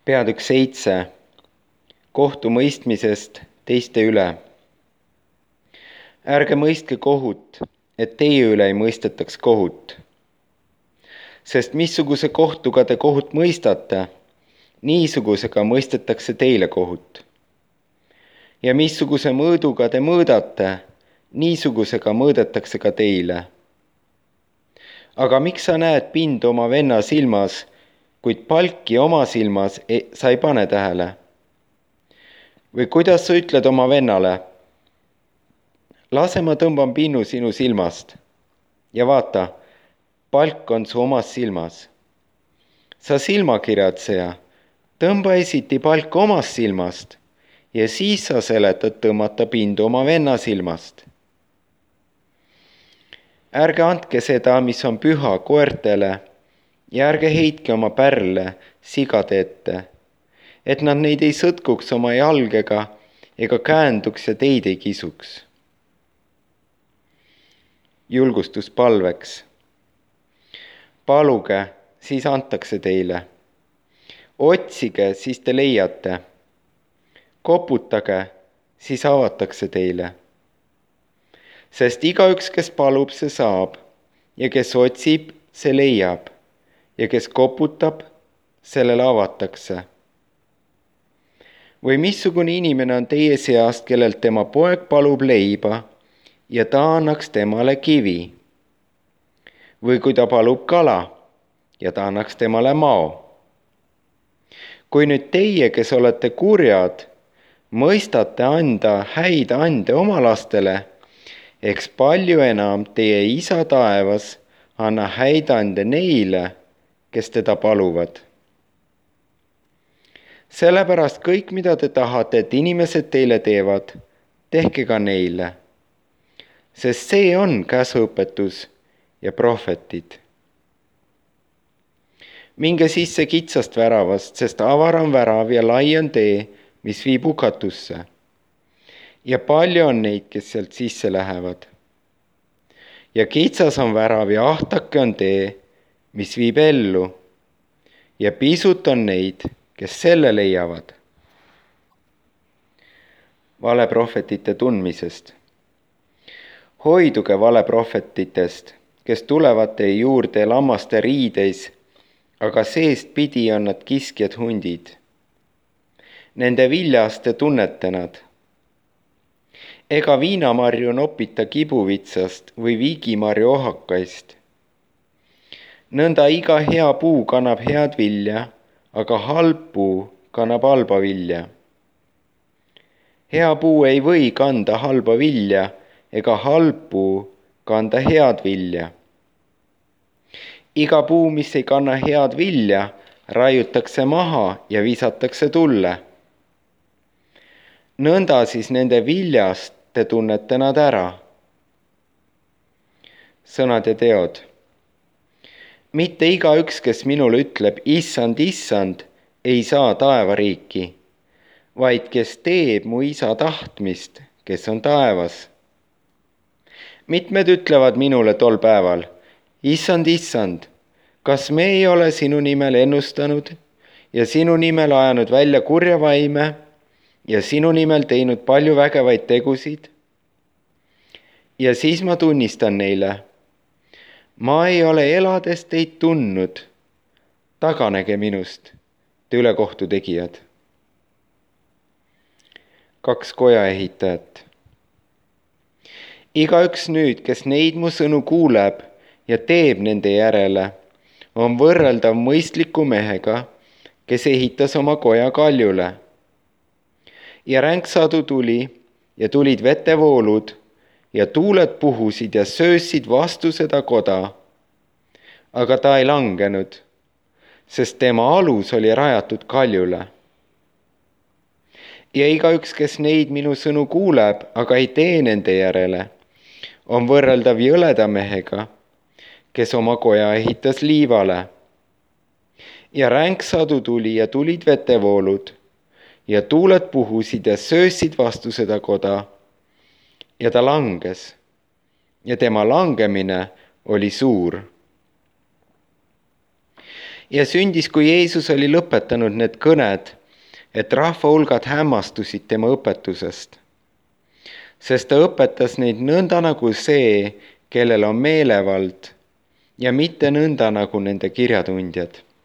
Peatükk 7. Kohtumõistmisest teiste üle. Ärge mõistke kohut, et teie üle ei mõistetaks kohut. Sest missuguse kohtuga te kohut mõistate, niisugusega mõistetakse teile kohut. Ja missuguse mõõduga te mõõdate, niisugusega mõõdetakse ka teile. Aga miks sa näed pindu oma venna silmas, kuid palki oma silmas sa ei pane tähele? Või kuidas sa ütled oma vennale, lase ma tõmban pinnu sinu silmast ja vaata, palk on su omas silmas. Sa silmakiratseja, tõmba esiti palk omast silmast ja siis sa seletad tõmmata pindu oma venna silmast. Ärge andke seda, mis on püha, koertele ja ärge heitke oma pärle sigade ette, et nad neid ei sõtkuks oma jalgega ega käänduks ja teid ei kisuks. Julgustuspalveks. Paluge, siis antakse teile. Otsige, siis te leiate. Koputage, siis avatakse teile. Sest igaüks, kes palub, see saab, ja kes otsib, see leiab, ja kes koputab, sellele avatakse. Või missugune inimene on teie seast, kellelt tema poeg palub leiba, ja ta annaks temale kivi? Või kui ta palub kala, ja ta annaks temale mao? Kui nüüd teie, kes olete kurjad, mõistate anda häid ande oma lastele, eks palju enam teie isa taevas anna häid ande neile, kes teda paluvad. Sellepärast kõik, mida te tahate, et inimesed teile teevad, tehke ka neile. Sest see on käsuõpetus ja prohvetid. Minge sisse kitsast väravast, sest avar on värav ja lai on tee, mis viib hukatusse. Ja palju on neid, kes sealt sisse lähevad. Ja kitsas on värav ja ahtake on tee, mis viib ellu. Ja pisut on neid, kes selle leiavad. Valeprohvetite tundmisest. Hoiduge valeprohvetitest, kes tulevad teie juurde lammaste riideis, aga seest pidi on nad kiskjad hundid. Nende viljast te tunnete nad. Ega viinamarju nopita kibuvitsast või viigimarju ohakaist. Nõnda iga hea puu kannab head vilja, aga halb puu kannab halba vilja. Hea puu ei või kanda halba vilja, ega halb puu kanda head vilja. Iga puu, mis ei kanna head vilja, raiutakse maha ja visatakse tulle. Nõnda siis nende viljast te tunnete nad ära. Sõnad ja teod. Mitte igaüks, kes minule ütleb, issand, issand, ei saa taevariiki, vaid kes teeb mu isa tahtmist, kes on taevas. Mitmed ütlevad minule tol päeval, issand, issand, kas me ei ole sinu nimel ennustanud ja sinu nimel ajanud välja kurja vaime ja sinu nimel teinud palju vägevaid tegusid? Ja siis ma tunnistan neile, ma ei ole elades teid tundnud, taganege minust, te ülekohtu tegijad. 2 kojaehitajat. Igaüks nüüd, kes neid mu sõnu kuuleb ja teeb nende järele, on võrreldav mõistliku mehega, kes ehitas oma koja kaljule. Ja ränksadu tuli ja tulid vetevoolud ja tuuled puhusid ja söösid vastu seda koda. Aga ta ei langenud, sest tema alus oli rajatud kaljule. Ja igaüks, kes neid minu sõnu kuuleb, aga ei tee nende järele, on võrreldav jõleda mehega, kes oma koja ehitas liivale. Ja ränksadu tuli ja tulid vetevoolud ja tuuled puhusid ja söösid vastu seda koda. Ja ta langes ja tema langemine oli suur. Ja sündis, kui Jeesus oli lõpetanud need kõned, et rahva hulgad hämmastusid tema õpetusest. Sest ta õpetas neid nõnda nagu see, kellel on meelevald, ja mitte nõnda nagu nende kirjatundjad.